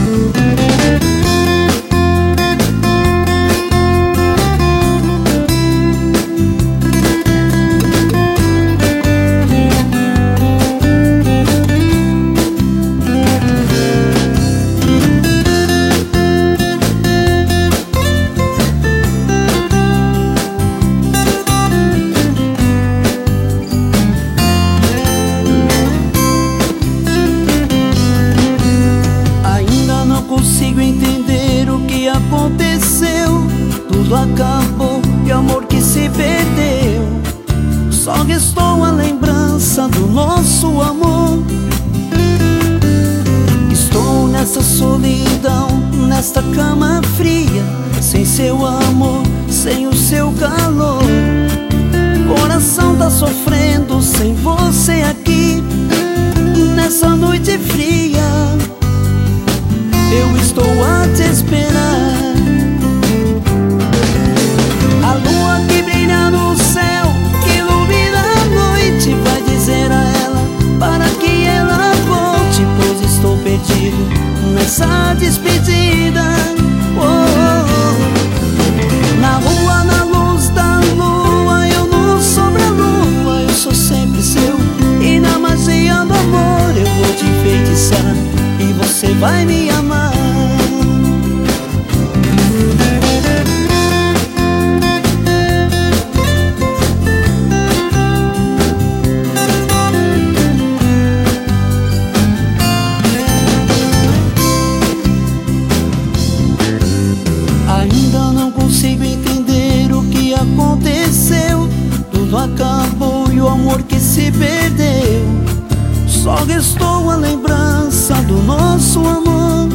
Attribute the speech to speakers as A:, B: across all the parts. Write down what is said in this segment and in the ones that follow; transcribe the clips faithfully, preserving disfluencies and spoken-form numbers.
A: Consigo entender o que aconteceu. Tudo acabou e o amor que se perdeu. Só restou a lembrança do nosso amor. Estou nessa solidão, nesta cama fria, sem seu amor, sem o seu calor. Coração tá sofrendo sem você aqui, nessa noite fria. Eu estou a te esperar. A lua que brilha no céu, que ilumina a noite, vai dizer a ela para que ela volte, pois estou perdido nessa despedida. Oh, oh, oh. Na rua, na luz da lua, eu não sobre a lua, eu sou sempre seu. E na magia do amor eu vou te enfeitiçar, e você vai me amar. Ainda não consigo entender o que aconteceu. Tudo acabou e o amor que se perdeu. Só restou a lembrança do nosso amor.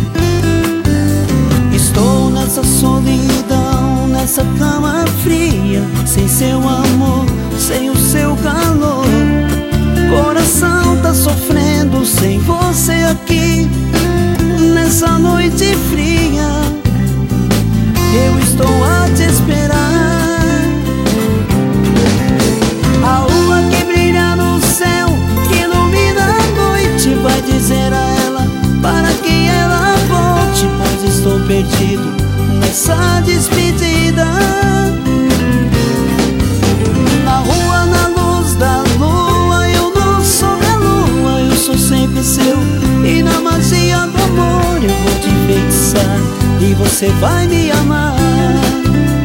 A: Estou nessa solidão, nessa cama fria, sem seu amor, sem o seu calor. Coração tá sofrendo sem você aqui, nessa noite fria. Eu estou a te esperar. A lua que brilha no céu, que ilumina a noite, vai dizer a ela para que ela volte, pois estou perdido nessa despedida. Na rua, na luz da lua, eu não sou a lua, eu sou sempre seu. E na magia do amor eu vou te enfeitiçar, e você vai me amar.